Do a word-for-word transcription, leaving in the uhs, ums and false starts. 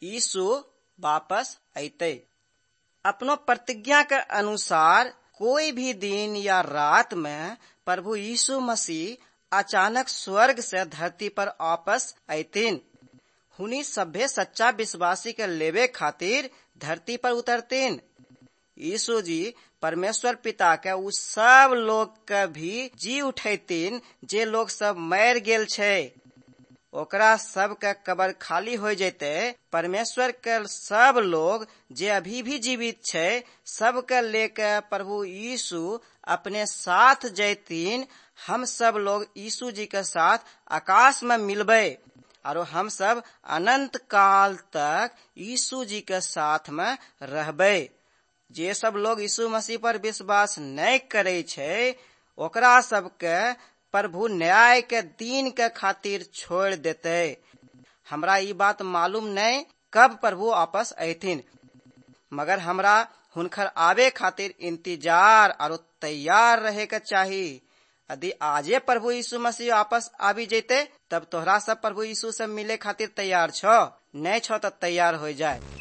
यीशु वापस अयते। अपनो प्रतिज्ञा के अनुसार कोई भी दिन या रात में प्रभु यीशु मसीह अचानक स्वर्ग से धरती पर वापस अयतीन। हुनी सभ्य सच्चा विश्वासी के लेवे खातिर धरती पर उतरतीन। यीशु जी परमेश्वर पिता के उ सब लोग के भी जी उठैतीन जे लोग सब मर गेल छे। ओकरा सब के कब्र खाली हो जैते। परमेश्वर के सब लोग जे अभी भी जीवित छे सब के लेके प्रभु यीशु अपने साथ जैतीन। हम सब लोग यीशु जी के साथ आकाश में मिलबे और हम सब अनंत काल तक यीशु जी के साथ में रहबे। जे सब लोग यीशु मसीह पर विश्वास नहीं करे छे ओकरा सब के प्रभु न्याय के दिन के खातिर छोड़ देते। हमरा ई बात मालूम नहीं कब प्रभु वापस अयथिन, मगर हमरा हुनकर आवे खातिर इंतजार और तैयार रहे के चाहिए। यदि आजे प्रभु यीशु मसीह वापस आबी जैते तब तोहरा सब प्रभु यीशु से मिले खातिर तैयार छो? नहीं छो तो तैयार हो जाए।